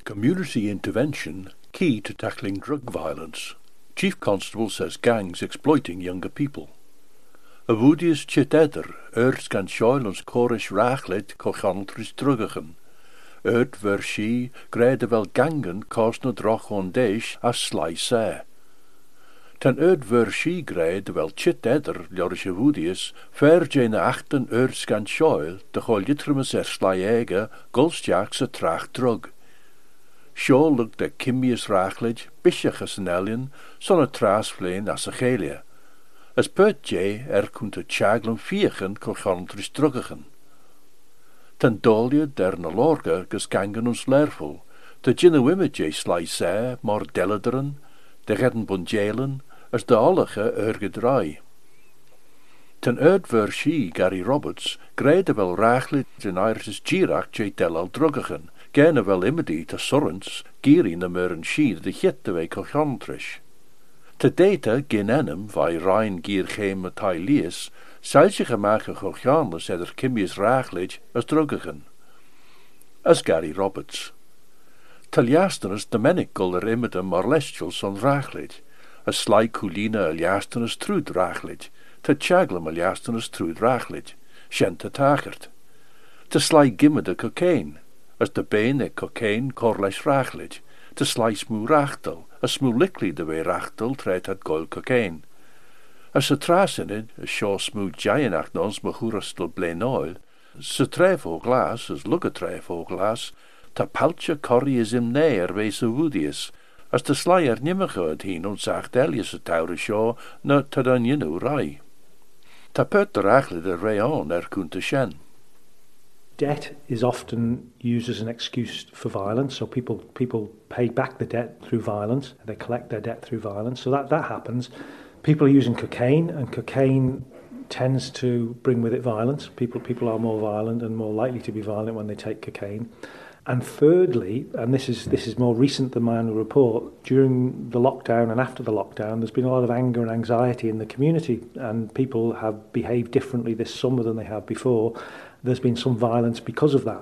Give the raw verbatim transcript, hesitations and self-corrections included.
Community intervention key to tackling drug violence. Chief Constable says gangs exploiting younger people. Avudius chiteder urs gan shoil ons chorish rachlid cochantris drugigen. Urt ver she grede wel gangen kost no droch on deish as sly se. Ten urt ver she grede wel chiteder ljorish avudius ver jene achten urs gan shoil de chol jitrumus er sly ege golstjaks a trach drug. Sure looked at Kimmius Rachlid, Bishach as an alien, son a tras flein as a chelia. As pert jay er kunt a chaglan viechen colchantris druggigen. Ten dolia der na lorga gus gangen ons lerful, de jinne wimme jay sly se, mor deladeren, de redden bunjelen, as de allige erge dry. Ten erd ver she, Gary Roberts, grede wel Rachlid in Irish Girach jay delal druggigen, gerne wel immedi te sorrens, giri na meuren schied de gitte wei colchantrisch. Te data gin enem, vai rein gier geen metai lies, seilse gemaake colchanles eder kimmies raaglid as druggigen. As Gary Roberts. Taljastenes domenical er immedem mar lestial son raaglid, as sly coolina aljastenes trud raaglid, te chaglem aljastenes trud raaglid, shente tagert. Te sly gimmede cocaine, as de been e cocaine corleis rachlid, te sly smoe rachtel, as smoe likely de way rachtel tret at goil cocaine. As se tras in it, as shaw smoe giant nons mechurastel blain oil, se tref o glas, as lugge tref o glas, ta paltje corrie is im neer wees a woodius, as de sly er nimmer gehoord heen ons acht elias a taure shaw, na ta dan jinu rai. Ta pert de rachlid a rayon er kunte shen. Debt is often used as an excuse for violence, so people people pay back the debt through violence, they collect their debt through violence, so that, that happens. People are using cocaine, and cocaine tends to bring with it violence. People people are more violent and more likely to be violent when they take cocaine. And thirdly, and this is this is more recent than my annual report, during the lockdown and after the lockdown, there's been a lot of anger and anxiety in the community, and people have behaved differently this summer than they have before. There's been some violence because of that.